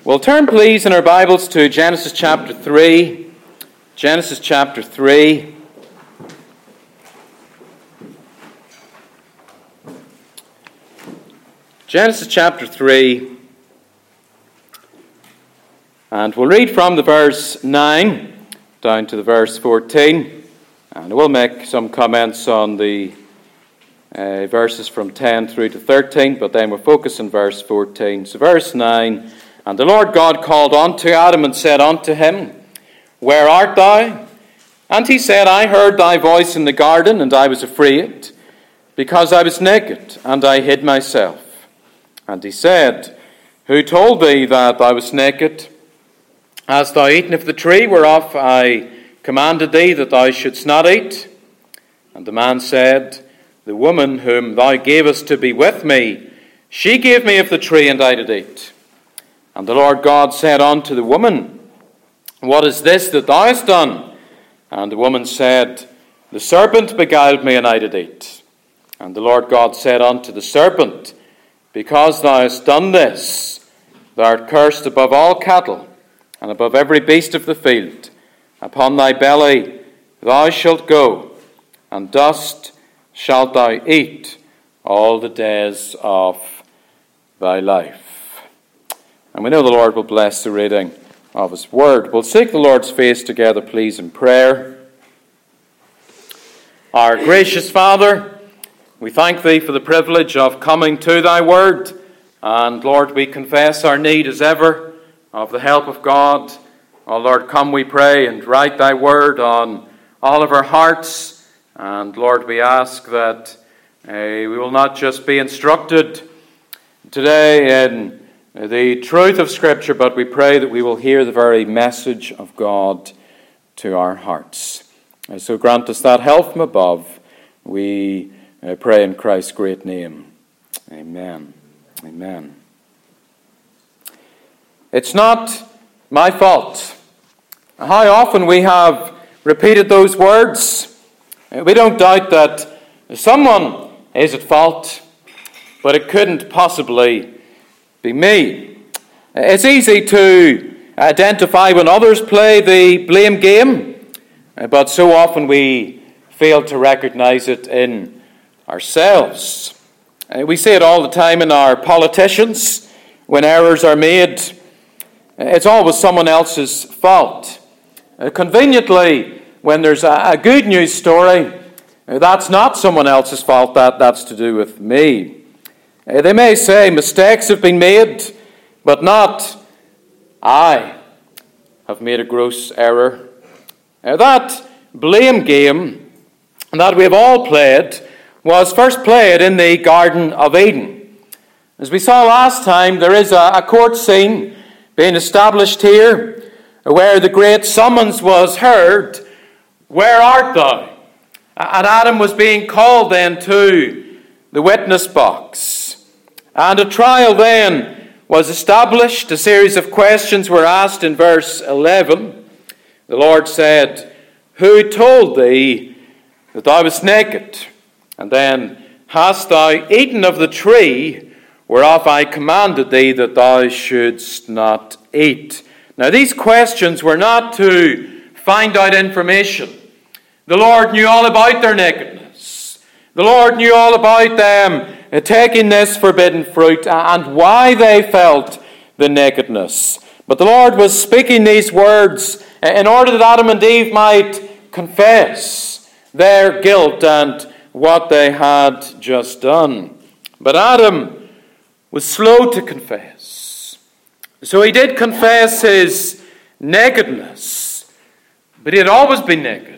Well, turn please in our Bibles to Genesis chapter 3. Genesis chapter 3. Genesis chapter 3. And we'll read from the verse 9 down to the verse 14. And we'll make some comments on the verses from 10 through to 13, but then we'll focus on verse 14. So verse 9. And the Lord God called unto Adam and said unto him, Where art thou? And he said, I heard thy voice in the garden, and I was afraid, because I was naked, and I hid myself. And he said, Who told thee that I was naked? Hast thou eaten of the tree whereof I commanded thee that thou shouldst not eat? And the man said, The woman whom thou gavest to be with me, she gave me of the tree, and I did eat. And the Lord God said unto the woman, What is this that thou hast done? And the woman said, The serpent beguiled me, and I did eat. And the Lord God said unto the serpent, Because thou hast done this, thou art cursed above all cattle, and above every beast of the field. Upon thy belly thou shalt go, and dust shalt thou eat all the days of thy life. And we know the Lord will bless the reading of his word. We'll seek the Lord's face together, please, in prayer. Our gracious Father, we thank thee for the privilege of coming to thy word. And Lord, we confess our need as ever of the help of God. Oh Lord, come, we pray, and write thy word on all of our hearts. And Lord, we ask that we will not just be instructed today in the truth of Scripture, but we pray that we will hear the very message of God to our hearts. And so grant us that help from above. We pray in Christ's great name. Amen. Amen. It's not my fault. How often we have repeated those words. We don't doubt that someone is at fault, but it couldn't possibly be me. It's easy to identify when others play the blame game, but so often we fail to recognize it in ourselves. We see it all the time in our politicians. When errors are made, it's always someone else's fault. Conveniently, when there's a good news story, that's not someone else's fault, that's to do with me. They may say mistakes have been made, but not I have made a gross error. That blame game that we have all played was first played in the Garden of Eden. As we saw last time, there is a court scene being established here where the great summons was heard, Where art thou? And Adam was being called then to the witness box. And a trial then was established. A series of questions were asked in verse 11. The Lord said, Who told thee that thou wast naked? And then, Hast thou eaten of the tree whereof I commanded thee that thou shouldst not eat? Now these questions were not to find out information. The Lord knew all about their nakedness. The Lord knew all about them taking this forbidden fruit and why they felt the nakedness. But the Lord was speaking these words in order that Adam and Eve might confess their guilt and what they had just done. But Adam was slow to confess. So he did confess his nakedness, but he had always been naked.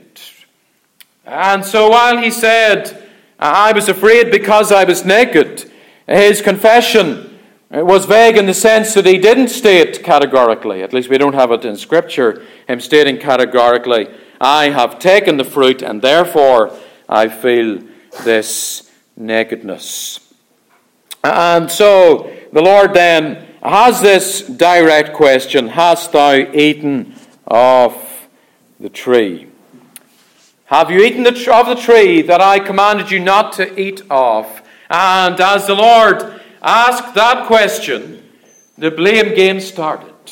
And so while he said, I was afraid because I was naked, his confession was vague in the sense that he didn't state categorically, at least we don't have it in Scripture, him stating categorically, I have taken the fruit and therefore I feel this nakedness. And so the Lord then has this direct question, Hast thou eaten of the tree? Have you eaten of the tree that I commanded you not to eat of? And as the Lord asked that question, the blame game started.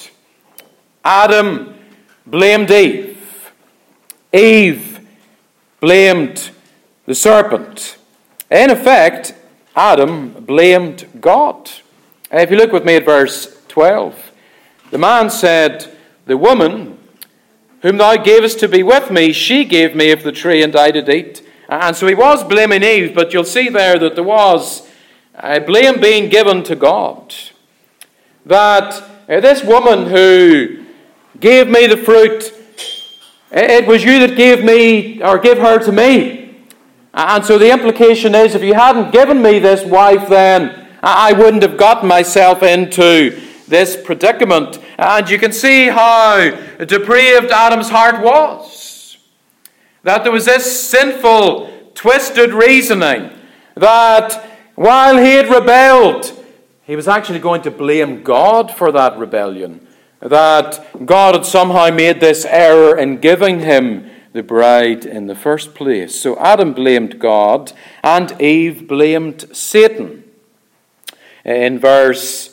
Adam blamed Eve. Eve blamed the serpent. In effect, Adam blamed God. If you look with me at verse 12, the man said, "The woman whom thou gavest to be with me, she gave me of the tree, and I did eat." And so he was blaming Eve, but you'll see there that there was blame being given to God. That this woman who gave me the fruit, it was you that gave me, or gave her to me. And so the implication is, if you hadn't given me this wife, then I wouldn't have gotten myself into this predicament. And you can see how depraved Adam's heart was. That there was this sinful, twisted reasoning that while he had rebelled, he was actually going to blame God for that rebellion. That God had somehow made this error in giving him the bride in the first place. So Adam blamed God, and Eve blamed Satan. In verse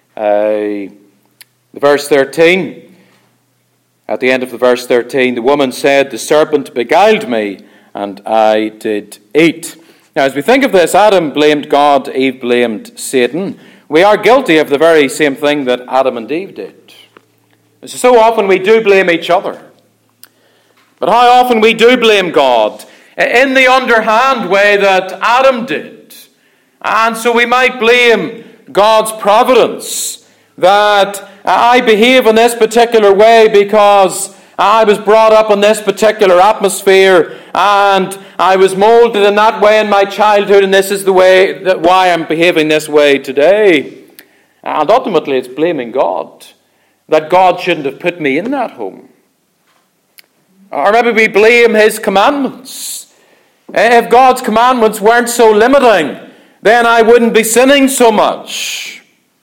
13, at the end of the verse 13, the woman said, "The serpent beguiled me, and I did eat." Now, as we think of this, Adam blamed God, Eve blamed Satan. We are guilty of the very same thing that Adam and Eve did. So often we do blame each other. But how often we do blame God in the underhand way that Adam did. And so we might blame God's providence, that I behave in this particular way because I was brought up in this particular atmosphere and I was molded in that way in my childhood, and this is the way why I'm behaving this way today. And ultimately it's blaming God, that God shouldn't have put me in that home. Or maybe we blame his commandments. If God's commandments weren't so limiting, then I wouldn't be sinning so much.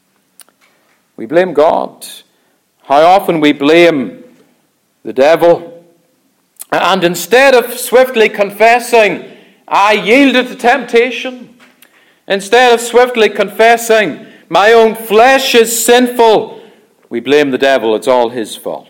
We blame God. How often we blame the devil. And instead of swiftly confessing, I yielded to temptation, instead of swiftly confessing, my own flesh is sinful, we blame the devil. It's all his fault.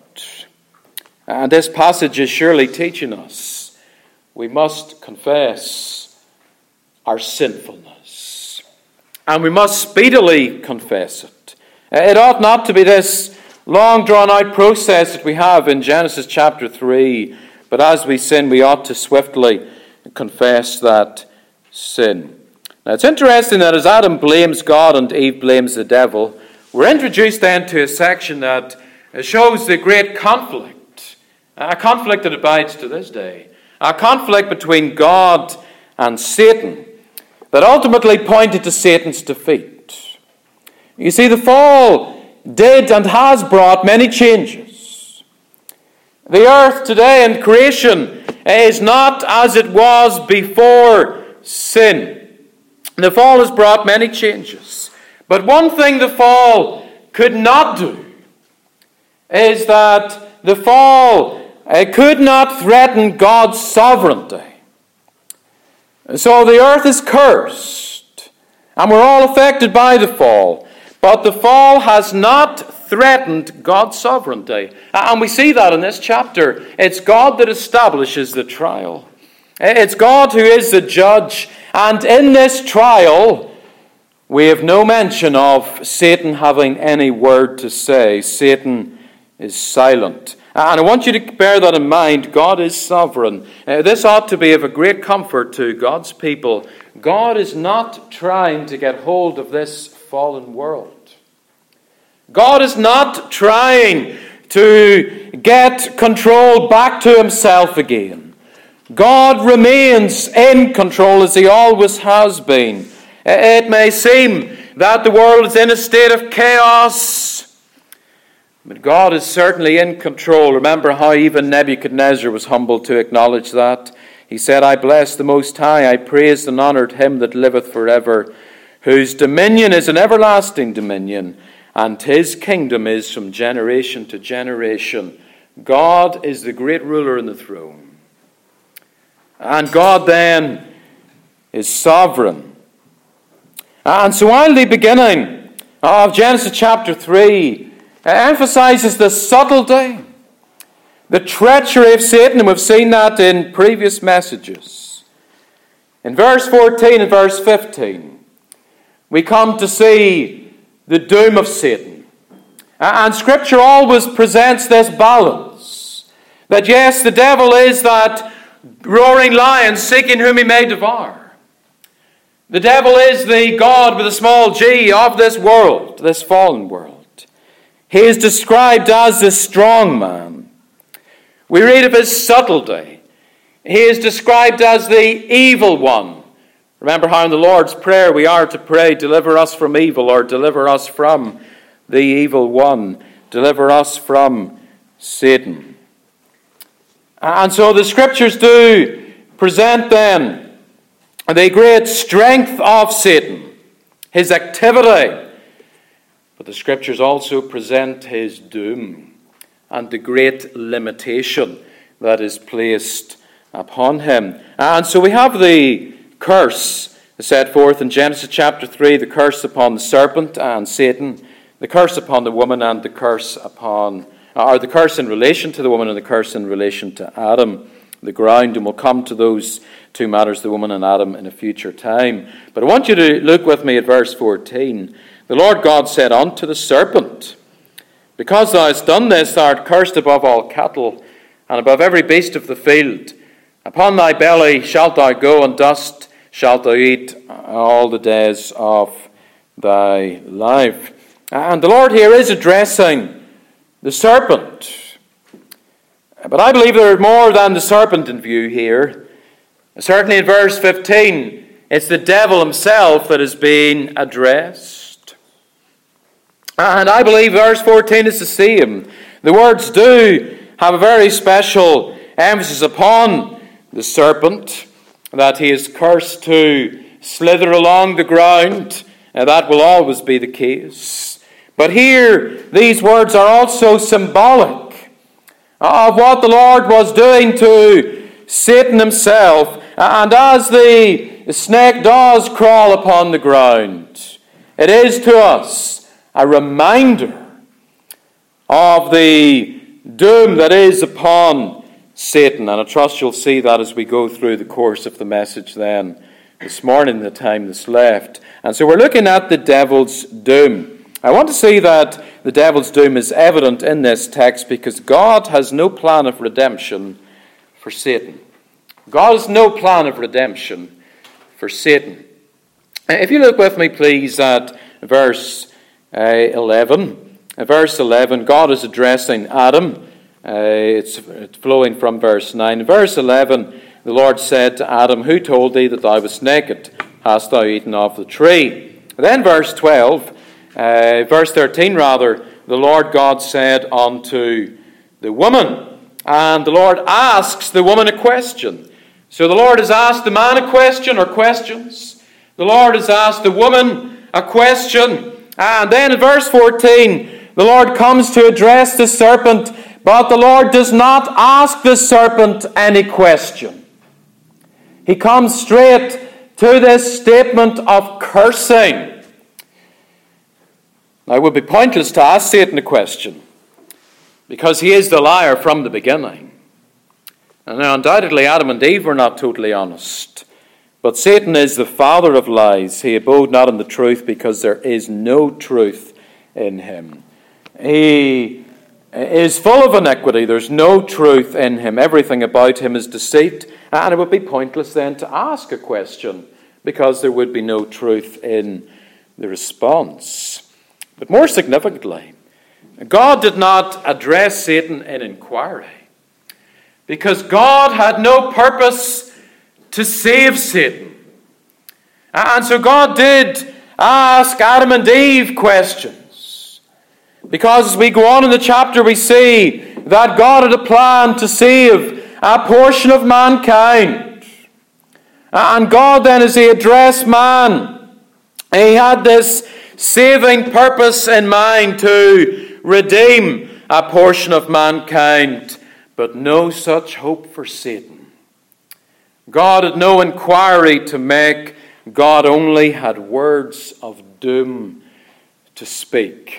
And this passage is surely teaching us we must confess our sinfulness. And we must speedily confess it. It ought not to be this long drawn-out process that we have in Genesis chapter 3. But as we sin, we ought to swiftly confess that sin. Now, it's interesting that as Adam blames God and Eve blames the devil, we're introduced then to a section that shows the great conflict, a conflict that abides to this day, a conflict between God and Satan that ultimately pointed to Satan's defeat. You see, the fall did and has brought many changes. The earth today and creation is not as it was before sin. The fall has brought many changes. But one thing the fall could not do is that the fall could not threaten God's sovereignty. So the earth is cursed, and we're all affected by the fall. But the fall has not threatened God's sovereignty. And we see that in this chapter. It's God that establishes the trial. It's God who is the judge. And in this trial, we have no mention of Satan having any word to say. Satan is silent. And I want you to bear that in mind. God is sovereign. This ought to be of a great comfort to God's people. God is not trying to get hold of this fallen world. God is not trying to get control back to himself again. God remains in control as he always has been. It may seem that the world is in a state of chaos, but God is certainly in control. Remember how even Nebuchadnezzar was humble to acknowledge that. He said, I bless the Most High, I praised and honoured him that liveth forever, whose dominion is an everlasting dominion, and his kingdom is from generation to generation. God is the great ruler in the throne. And God then is sovereign. And so while the beginning of Genesis chapter 3 emphasizes the subtlety, the treachery of Satan, and we've seen that in previous messages. In verse 14 and verse 15, we come to see the doom of Satan. And Scripture always presents this balance. That yes, the devil is that roaring lion seeking whom he may devour. The devil is the God with a small g of this world, this fallen world. He is described as the strong man. We read of his subtlety. He is described as the evil one. Remember how in the Lord's Prayer we are to pray, deliver us from evil, or deliver us from the evil one. Deliver us from Satan. And so the Scriptures do present then the great strength of Satan, his activity. But the Scriptures also present his doom and the great limitation that is placed upon him. And so we have the curse set forth in Genesis chapter 3, the curse upon the serpent and Satan, the curse upon the woman and the curse upon, or the curse in relation to the woman and the curse in relation to Adam, the ground. And we'll come to those two matters, the woman and Adam, in a future time. But I want you to look with me at verse 14. The Lord God said unto the serpent, because thou hast done this, thou art cursed above all cattle, and above every beast of the field. Upon thy belly shalt thou go, and dust shalt thou eat all the days of thy life. And the Lord here is addressing the serpent. But I believe there is more than the serpent in view here. Certainly in verse 15, it's the devil himself that is being addressed. And I believe verse 14 is the same. The words do have a very special emphasis upon the serpent, that he is cursed to slither along the ground. And that will always be the case. But here, these words are also symbolic of what the Lord was doing to Satan himself. And as the snake does crawl upon the ground, it is to us a reminder of the doom that is upon Satan. And I trust you'll see that as we go through the course of the message then this morning, the time that's left. And so we're looking at the devil's doom. I want to see that the devil's doom is evident in this text because God has no plan of redemption for Satan. God has no plan of redemption for Satan. If you look with me, please, at verse 11. Verse 11, God is addressing Adam. It's flowing from verse 9. Verse 11, the Lord said to Adam, who told thee that thou wast naked? Hast thou eaten of the tree? Then verse 12, verse 13 rather, the Lord God said unto the woman, and the Lord asks the woman a question. So the Lord has asked the man a question or questions. The Lord has asked the woman a question. And then in verse 14, the Lord comes to address the serpent, but the Lord does not ask the serpent any question. He comes straight to this statement of cursing. Now, it would be pointless to ask Satan a question, because he is the liar from the beginning. And now, undoubtedly, Adam and Eve were not totally honest. But Satan is the father of lies. He abode not in the truth, because there is no truth in him. He is full of iniquity. There's no truth in him. Everything about him is deceit. And it would be pointless then to ask a question, because there would be no truth in the response. But more significantly, God did not address Satan in inquiry, because God had no purpose to save Satan. And so God did ask Adam and Eve questions, because as we go on in the chapter we see that God had a plan to save a portion of mankind. And God then, as he addressed man, he had this saving purpose in mind to redeem a portion of mankind, but no such hope for Satan. God had no inquiry to make. God only had words of doom to speak.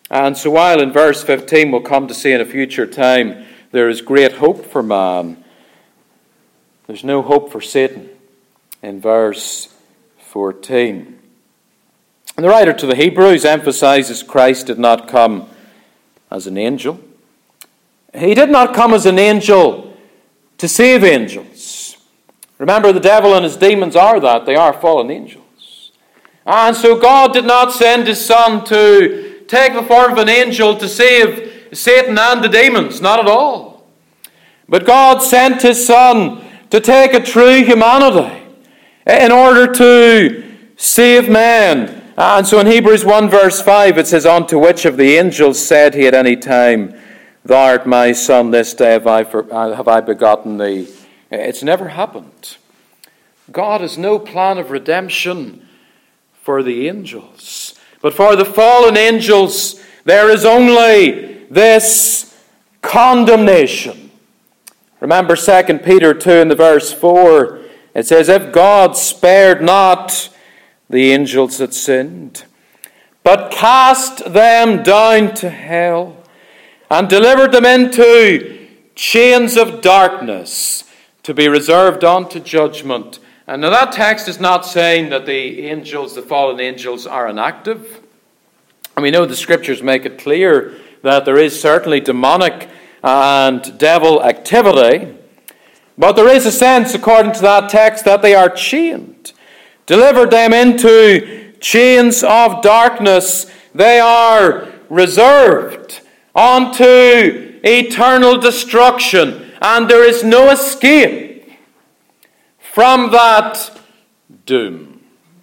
And so while in verse 15 we'll come to see in a future time there is great hope for man, there's no hope for Satan in verse 14. And the writer to the Hebrews emphasizes Christ did not come as an angel. He did not come as an angel to save angels. Remember, the devil and his demons are that. They are fallen angels. And so God did not send his Son to take the form of an angel to save Satan and the demons. Not at all. But God sent his Son to take a true humanity in order to save man. And so in Hebrews 1 verse 5 it says, "Unto which of the angels said he at any time, Thou art my Son, this day have I begotten thee." It's never happened. God has no plan of redemption for the angels. But for the fallen angels, there is only this condemnation. Remember 2 Peter 2 in the verse 4, it says, "If God spared not the angels that sinned, but cast them down to hell, and delivered them into chains of darkness, to be reserved unto judgment." And now that text is not saying that the angels, the fallen angels, are inactive. And we know the scriptures make it clear that there is certainly demonic and devil activity. But there is a sense, according to that text, that they are chained. Delivered them into chains of darkness. They are reserved unto eternal destruction. And there is no escape from that doom.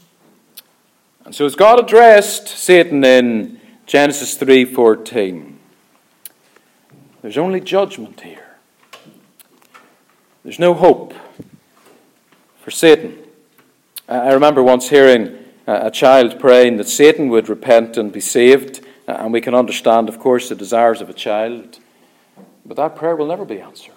And so as God addressed Satan in Genesis 3:14, there's only judgment here. There's no hope for Satan. I remember once hearing a child praying that Satan would repent and be saved, and we can understand, of course, the desires of a child, but that prayer will never be answered.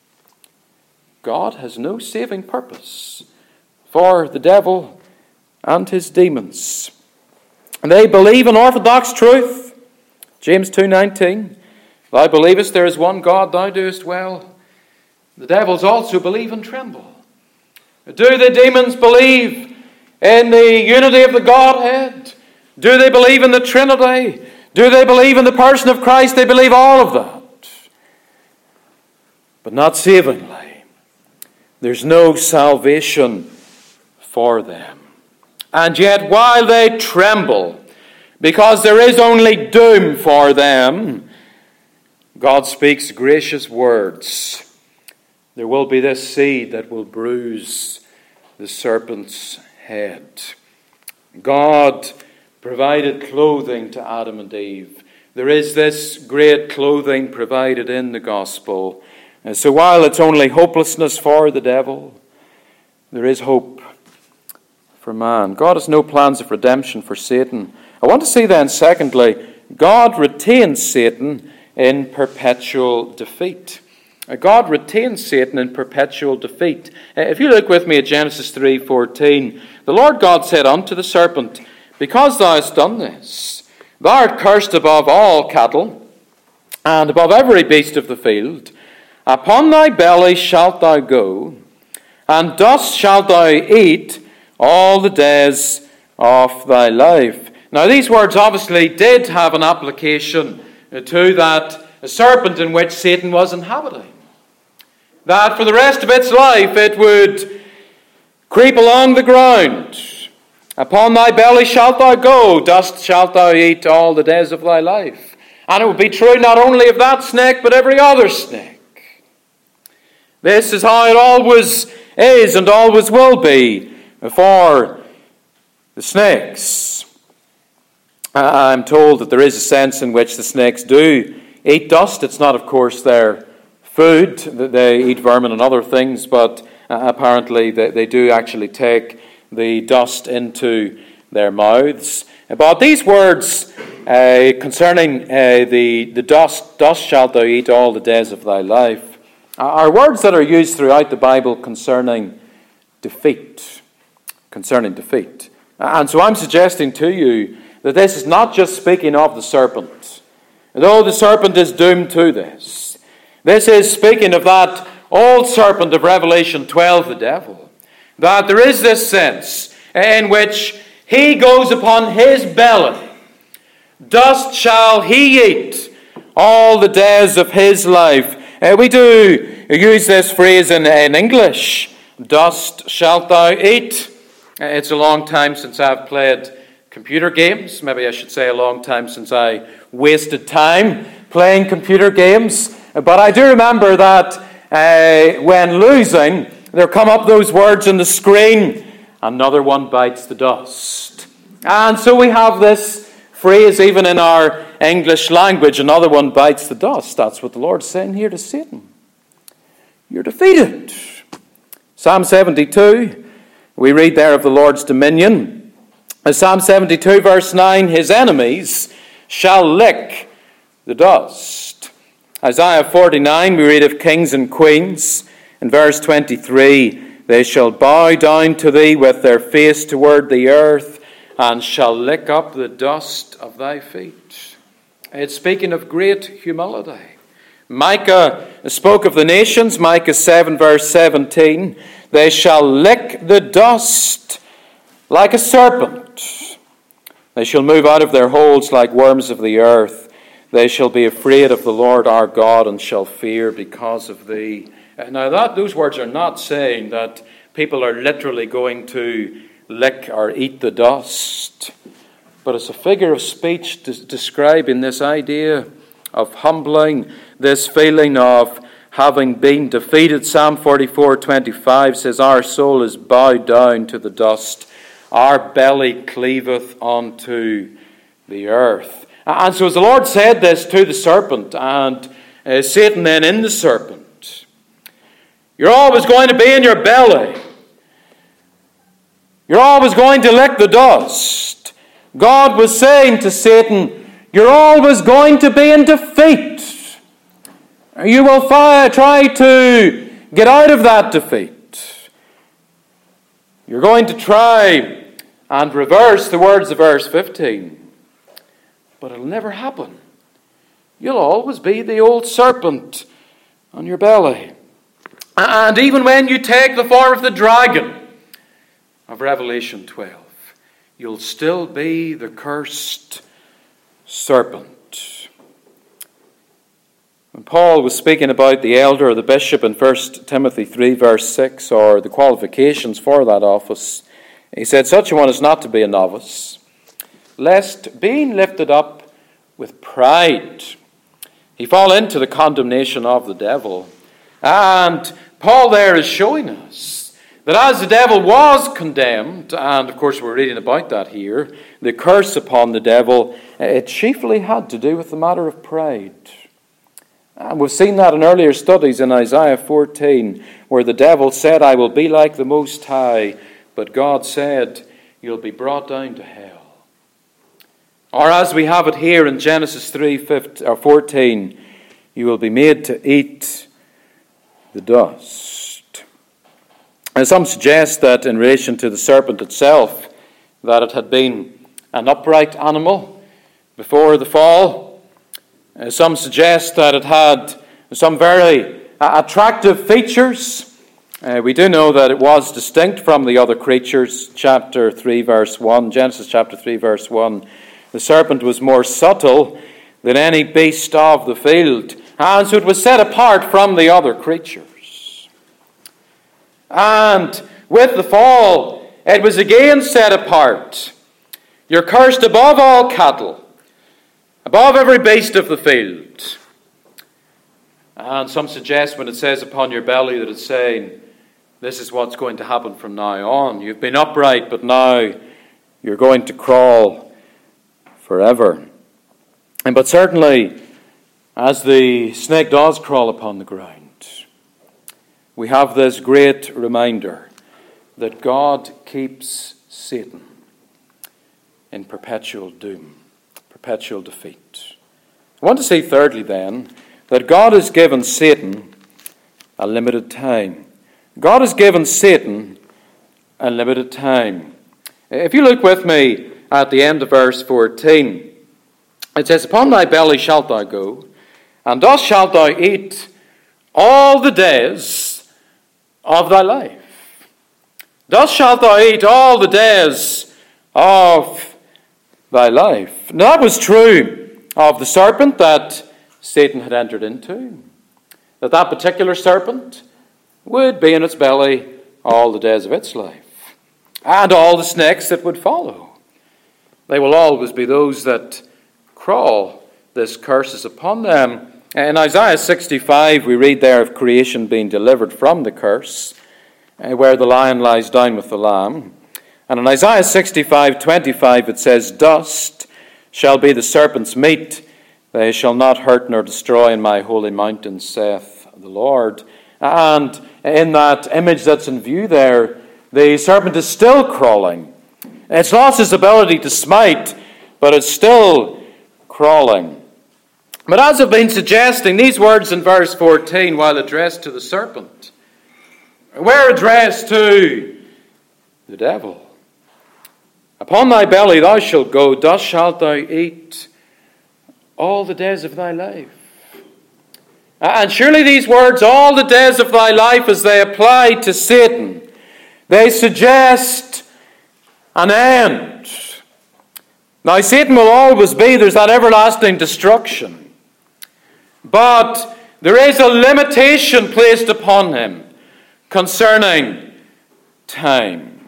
God has no saving purpose for the devil and his demons. And they believe in orthodox truth. James 2:19, "Thou believest there is one God, thou doest well." The devils also believe and tremble. Do the demons believe in the unity of the Godhead? Do they believe in the Trinity? Do they believe in the person of Christ? They believe all of that. But not savingly. There's no salvation for them. And yet, while they tremble, because there is only doom for them, God speaks gracious words. There will be this seed that will bruise the serpent's head. God provided clothing to Adam and Eve. There is this great clothing provided in the gospel. And so while it's only hopelessness for the devil, there is hope for man. God has no plans of redemption for Satan. I want to see then, secondly, God retains Satan in perpetual defeat. God retains Satan in perpetual defeat. If you look with me at Genesis 3:14, the Lord God said unto the serpent, "Because thou hast done this, thou art cursed above all cattle, and above every beast of the field. Upon thy belly shalt thou go, and dust shalt thou eat all the days of thy life." Now these words obviously did have an application to that serpent in which Satan was inhabiting. That for the rest of its life it would creep along the ground. Upon thy belly shalt thou go, dust shalt thou eat all the days of thy life. And it would be true not only of that snake, but every other snake. This is how it always is and always will be for the snakes. I'm told that there is a sense in which the snakes do eat dust. It's not, of course, their food. They eat vermin and other things, but apparently they do actually take the dust into their mouths. But these words concerning the dust shalt thou eat all the days of thy life, are words that are used throughout the Bible concerning defeat. Concerning defeat. And so I'm suggesting to you that this is not just speaking of the serpent. though the serpent is doomed to this. This is speaking of that old serpent of Revelation 12, the devil. That there is this sense in which he goes upon his belly. Dust shall he eat all the days of his life. We do use this phrase in English. Dust shalt thou eat. It's a long time since I've played computer games. Maybe I should say a long time since I wasted time playing computer games. But I do remember that when losing, there come up those words on the screen, another one bites the dust. And so we have this phrase even in our English language, another one bites the dust. That's what the Lord's saying here to Satan. You're defeated. Psalm 72, we read there of the Lord's dominion. Psalm 72 verse 9, his enemies shall lick the dust. Isaiah 49, we read of kings and queens. In verse 23, they shall bow down to thee with their face toward the earth, and shall lick up the dust of thy feet. It's speaking of great humility. Micah spoke of the nations, Micah 7 verse 17. They shall lick the dust like a serpent. They shall move out of their holes like worms of the earth. They shall be afraid of the Lord our God and shall fear because of thee. Now those words are not saying that people are literally going to lick or eat the dust, but it's a figure of speech describing this idea of humbling, this feeling of having been defeated. Psalm 44:25 says, our soul is bowed down to the dust, our belly cleaveth unto the earth. And so as the Lord said this to the serpent, and Satan then in the serpent, you're always going to be in your belly. You're always going to lick the dust. God was saying to Satan, you're always going to be in defeat. You will try to get out of that defeat. You're going to try and reverse the words of verse 15. But it'll never happen. You'll always be the old serpent on your belly. And even when you take the form of the dragon of Revelation 12, you'll still be the cursed serpent. When Paul was speaking about the elder or the bishop in 1 Timothy 3 verse 6, or the qualifications for that office, he said, such a one is not to be a novice, lest being lifted up with pride, he fall into the condemnation of the devil. And Paul there is showing us that as the devil was condemned, and of course we're reading about that here, the curse upon the devil, it chiefly had to do with the matter of pride. And we've seen that in earlier studies in Isaiah 14, where the devil said, I will be like the Most High, but God said, you'll be brought down to hell. Or as we have it here in Genesis 3:14, you will be made to eat the dust. And some suggest that in relation to the serpent itself, that it had been an upright animal before the fall. Some suggest that it had some very attractive features. We do know that it was distinct from the other creatures. Chapter 3 verse 1, Genesis chapter 3 verse 1. The serpent was more subtle than any beast of the field, and so it was set apart from the other creatures. And with the fall, it was again set apart. You're cursed above all cattle, above every beast of the field. And some suggest when it says upon your belly that it's saying, this is what's going to happen from now on. You've been upright, but now you're going to crawl forever. But certainly, as the snake does crawl upon the ground, we have this great reminder that God keeps Satan in perpetual doom, perpetual defeat. I want to say thirdly then, that God has given Satan a limited time. God has given Satan a limited time. If you look with me at the end of verse 14, It says, Upon thy belly shalt thou go, and dust shalt thou eat all the days of thy life. Thus shalt thou eat all the days of thy life. Now that was true of the serpent that Satan had entered into. That particular serpent would be in its belly all the days of its life. And all the snakes that would follow. They will always be those that crawl. This curse is upon them. In Isaiah 65, we read there of creation being delivered from the curse, where the lion lies down with the lamb. And in Isaiah 65:25 it says, Dust shall be the serpent's meat. They shall not hurt nor destroy in my holy mountain, saith the Lord. And in that image that's in view there, the serpent is still crawling. It's lost its ability to smite, but it's still crawling. But as I've been suggesting, these words in verse 14, while addressed to the serpent, were addressed to the devil. Upon thy belly thou shalt go, dust shalt thou eat all the days of thy life. And surely these words, all the days of thy life, as they apply to Satan, they suggest an end. Now Satan will always be, there's that everlasting destruction. But there is a limitation placed upon him concerning time.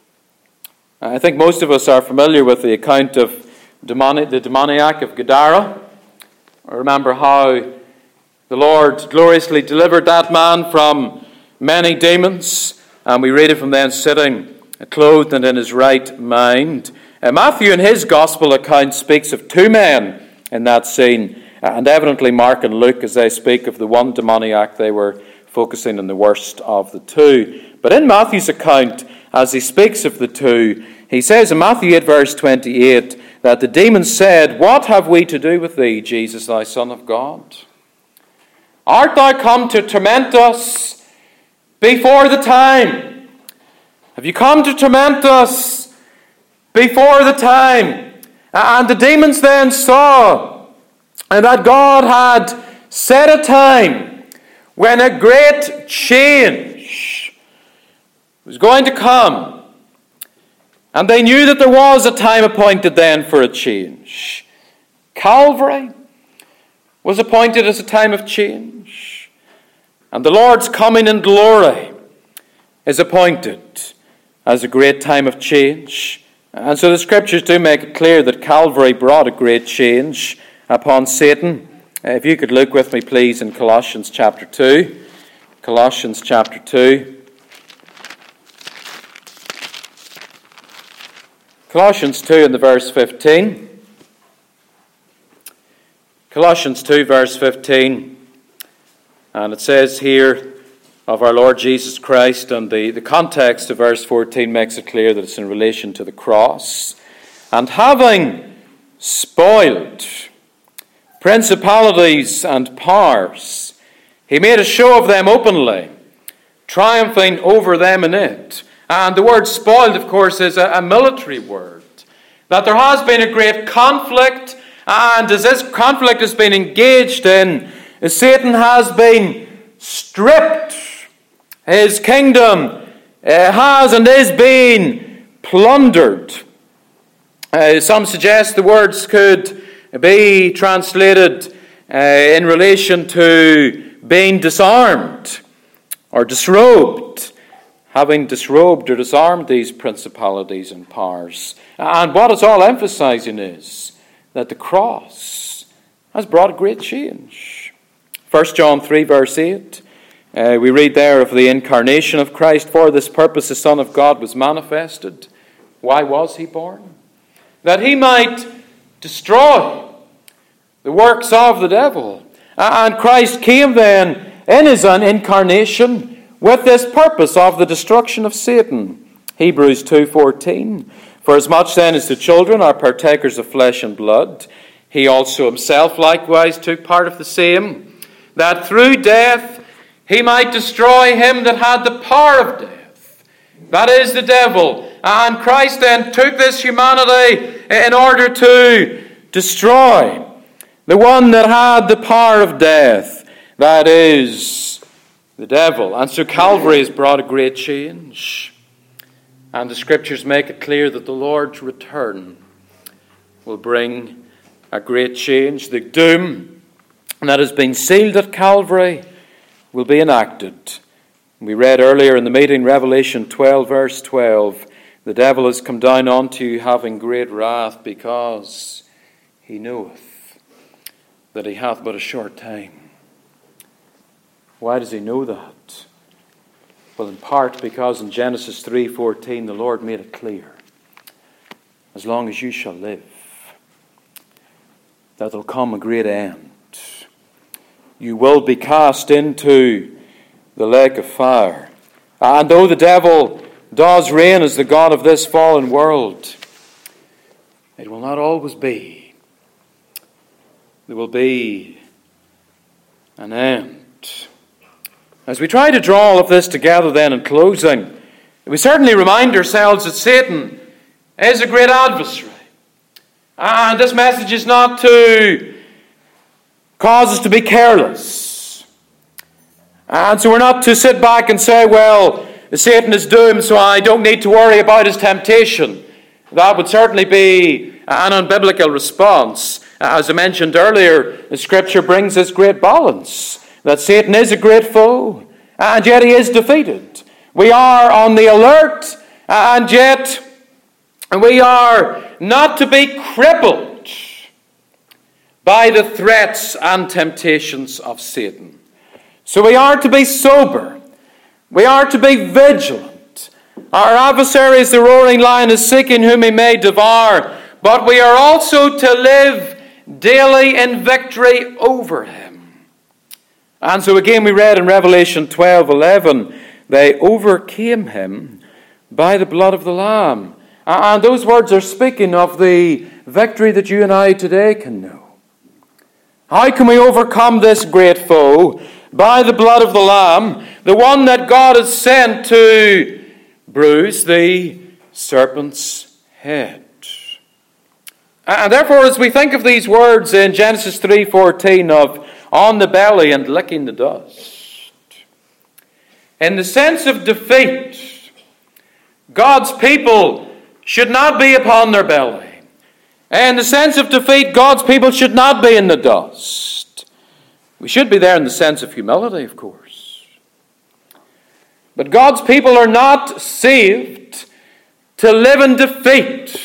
I think most of us are familiar with the account of the demoniac of Gadara. I remember how the Lord gloriously delivered that man from many demons, and we read it from then sitting clothed and in his right mind. Matthew in his gospel account speaks of two men in that scene, and evidently Mark and Luke, as they speak of the one demoniac, they were focusing on the worst of the two. But in Matthew's account, as he speaks of the two, he says in Matthew 8 verse 28 that the demons said, What have we to do with thee, Jesus, thy Son of God? Art thou come to torment us before the time? Have you come to torment us before the time? And the demons then saw that God had set a time when a great change was going to come. And they knew that there was a time appointed then for a change. Calvary was appointed as a time of change. And the Lord's coming in glory is appointed as a great time of change. And so the Scriptures do make it clear that Calvary brought a great change upon Satan. If you could look with me, please, in Colossians chapter 2. Colossians chapter 2. Colossians 2 and the verse 15. Colossians 2 verse 15. And it says here of our Lord Jesus Christ, and the context of verse 14 makes it clear that it's in relation to the cross. And having spoiled principalities and powers, he made a show of them openly, triumphing over them in it. And the word spoiled, of course, is a military word. That there has been a great conflict, and as this conflict has been engaged in, Satan has been stripped. His kingdom has and is being plundered. Some suggest the words could be translated in relation to being disarmed or disrobed, having disrobed or disarmed these principalities and powers. And what it's all emphasizing is that the cross has brought a great change. 1 John 3 verse 8, we read there of the incarnation of Christ. For this purpose the Son of God was manifested. Why was he born? That he might destroy the works of the devil. And Christ came then in his incarnation with this purpose of the destruction of Satan. Hebrews 2:14. For as much then as the children are partakers of flesh and blood, he also himself likewise took part of the same, that through death he might destroy him that had the power of death, that is the devil. And Christ then took this humanity in order to destroy. The one that had the power of death, that is the devil. And so Calvary has brought a great change. And the Scriptures make it clear that the Lord's return will bring a great change. The doom that has been sealed at Calvary will be enacted. We read earlier in the meeting, Revelation 12, verse 12, the devil has come down unto you having great wrath, because he knoweth that he hath but a short time. Why does he know that? Well, in part because in Genesis 3:14 the Lord made it clear, as long as you shall live, that there'll come a great end. You will be cast into the lake of fire. And though the devil does reign as the god of this fallen world, it will not always be. There will be an end. As we try to draw all of this together then in closing, we certainly remind ourselves that Satan is a great adversary. And this message is not to cause us to be careless. And so we're not to sit back and say, well, Satan is doomed, so I don't need to worry about his temptation. That would certainly be an unbiblical response. As I mentioned earlier, the Scripture brings this great balance, that Satan is a great foe, and yet he is defeated. We are on the alert, and yet we are not to be crippled by the threats and temptations of Satan. So we are to be sober. We are to be vigilant. Our adversary is the roaring lion, is seeking whom he may devour. But we are also to live daily in victory over him. And so again we read in Revelation 12:11, they overcame him by the blood of the Lamb. And those words are speaking of the victory that you and I today can know. How can we overcome this great foe? By the blood of the Lamb, the one that God has sent to bruise the serpent's head. And therefore, as we think of these words in Genesis 3:14 of on the belly and licking the dust, in the sense of defeat, God's people should not be upon their belly. In the sense of defeat, God's people should not be in the dust. We should be there in the sense of humility, of course. But God's people are not saved to live in defeat.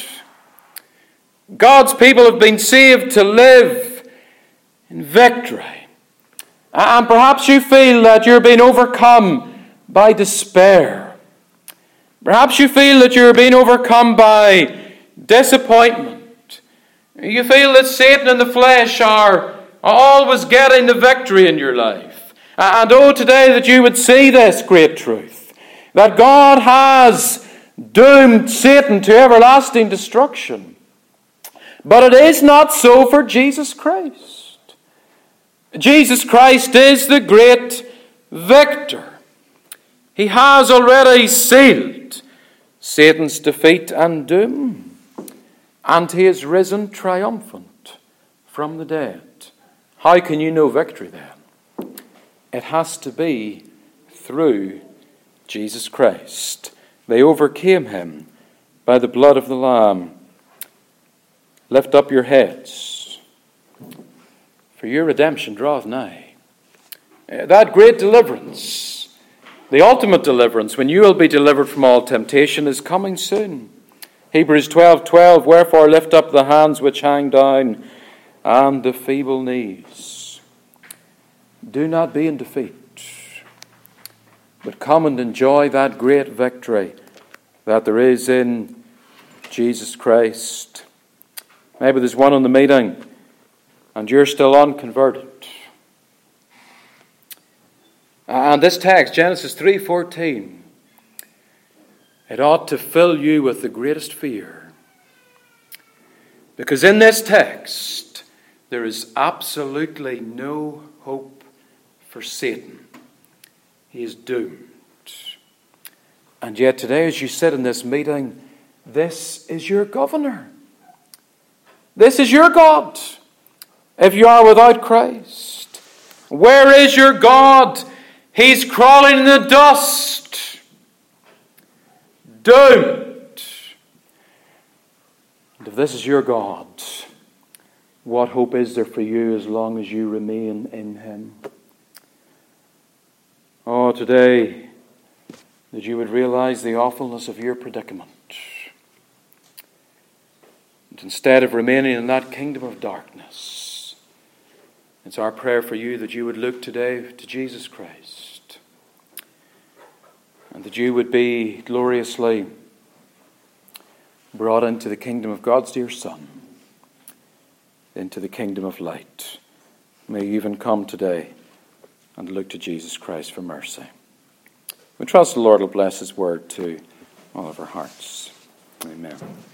God's people have been saved to live in victory. And perhaps you feel that you're being overcome by despair. Perhaps you feel that you're being overcome by disappointment. You feel that Satan and the flesh are always getting the victory in your life. And today that you would see this great truth, that God has doomed Satan to everlasting destruction. But it is not so for Jesus Christ. Jesus Christ is the great victor. He has already sealed Satan's defeat and doom, and he is risen triumphant from the dead. How can you know victory then? It has to be through Jesus Christ. They overcame him by the blood of the Lamb. Lift up your heads, for your redemption draweth nigh. That great deliverance, the ultimate deliverance, when you will be delivered from all temptation, is coming soon. Hebrews 12:12, wherefore lift up the hands which hang down, and the feeble knees. Do not be in defeat, but come and enjoy that great victory that there is in Jesus Christ. Maybe there's one in the meeting and you're still unconverted. And this text, Genesis 3:14, it ought to fill you with the greatest fear. Because in this text, there is absolutely no hope for Satan. He is doomed. And yet today, as you sit in this meeting, this is your governor. This is your God if you are without Christ. Where is your God? He's crawling in the dust. Doomed. And if this is your God, what hope is there for you as long as you remain in Him? Oh, today, that you would realize the awfulness of your predicament. And instead of remaining in that kingdom of darkness, it's our prayer for you that you would look today to Jesus Christ. And that you would be gloriously brought into the kingdom of God's dear Son, into the kingdom of light. May you even come today and look to Jesus Christ for mercy. We trust the Lord will bless His word to all of our hearts. Amen.